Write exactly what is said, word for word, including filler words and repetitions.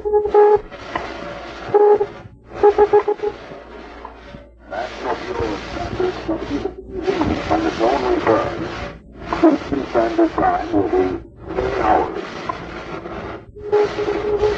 National Bureau of Standards when the phone returns, Eastern Standard Time will be eight hours.